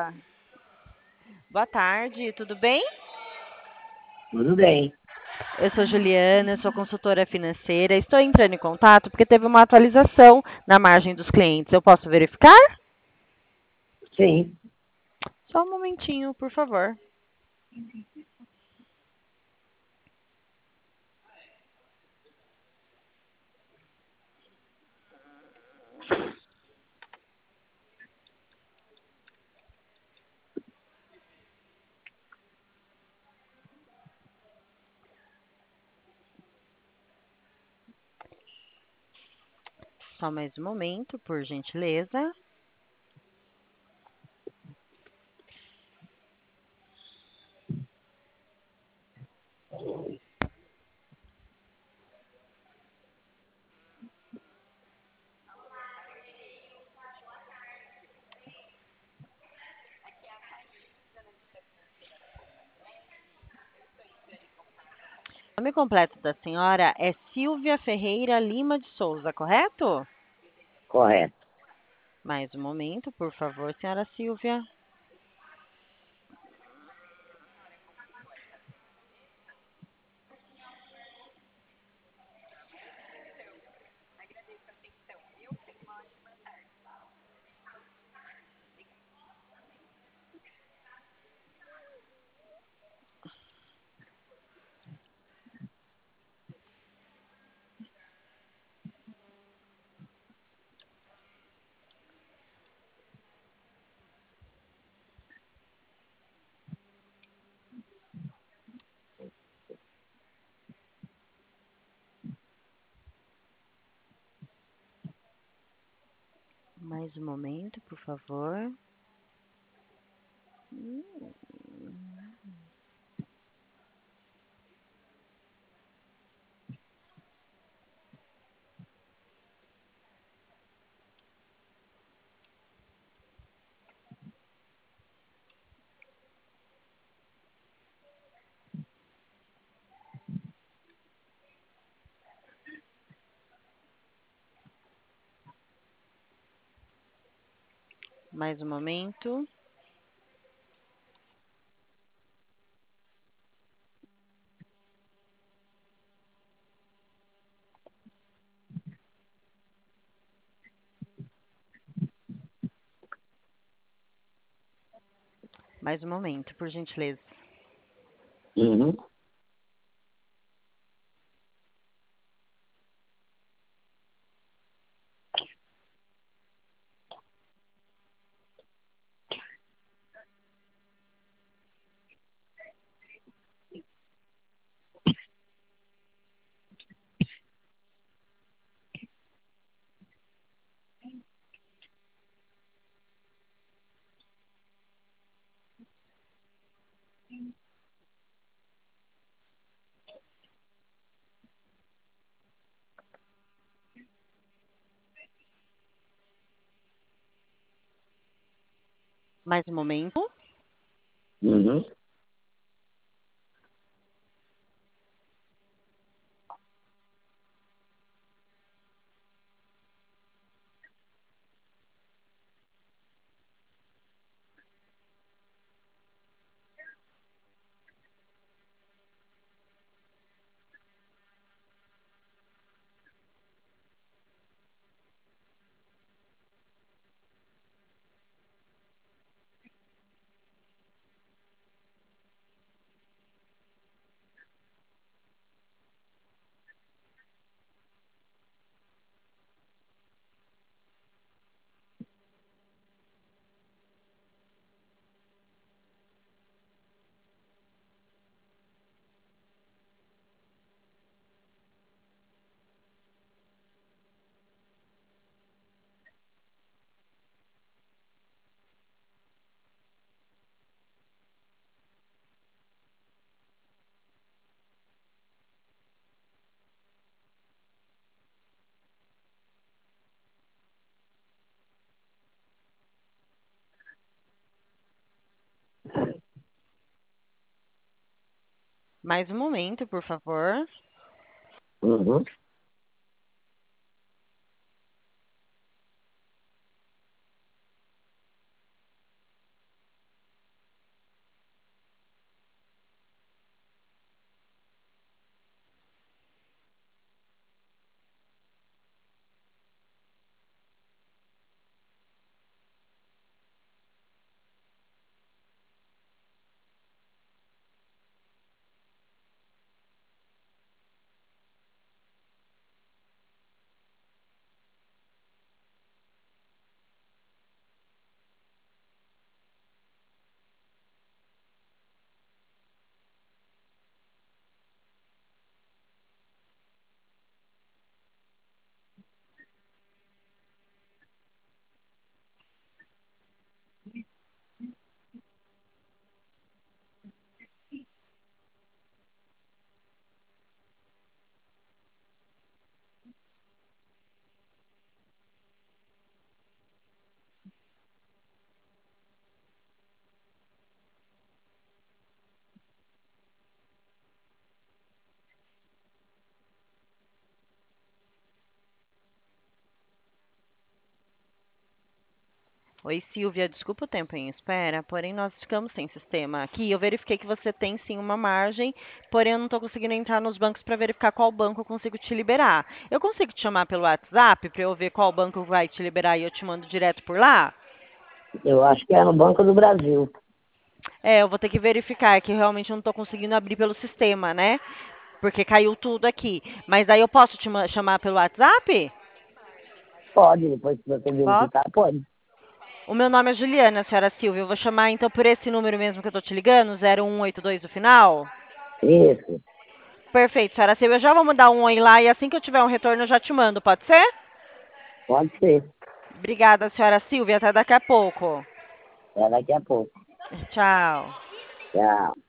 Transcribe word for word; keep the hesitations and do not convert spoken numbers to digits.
Olá, boa tarde, tudo bem? Tudo bem. Eu sou Juliana, eu sou consultora financeira. Estou entrando em contato porque teve uma atualização na margem dos clientes. Eu posso verificar? Sim. Só um momentinho, por favor. Só mais um momento, por gentileza. O nome completo da senhora é Silvia Ferreira Lima de Souza, correto? Correto. Mais um momento, por favor, senhora Silvia. Mais um momento, por favor. Mais um momento. Mais um momento, por gentileza. Uhum. Mais um momento. Uhum. Mais um momento, por favor. Uhum. Oi, Silvia, desculpa o tempo em espera, porém nós ficamos sem sistema aqui. Eu verifiquei que você tem sim uma margem, porém eu não estou conseguindo entrar nos bancos para verificar qual banco eu consigo te liberar. Eu consigo te chamar pelo WhatsApp para eu ver qual banco vai te liberar e eu te mando direto por lá? Eu acho que é no Banco do Brasil. É, eu vou ter que verificar, é que realmente eu não estou conseguindo abrir pelo sistema, né? Porque caiu tudo aqui. Mas aí eu posso te ma- chamar pelo WhatsApp? Pode, depois que você Posso? verificar, pode. O meu nome é Juliana, senhora Silvia. Eu vou chamar então por esse número mesmo que eu tô te ligando, zero um oito dois do final. Isso, Perfeito, senhora Silvia. Eu já vou mandar um oi lá e assim que eu tiver um retorno eu já te mando, pode ser? pode ser. Obrigada, senhora Silvia. Até daqui a pouco. É daqui a pouco. Tchau. Tchau.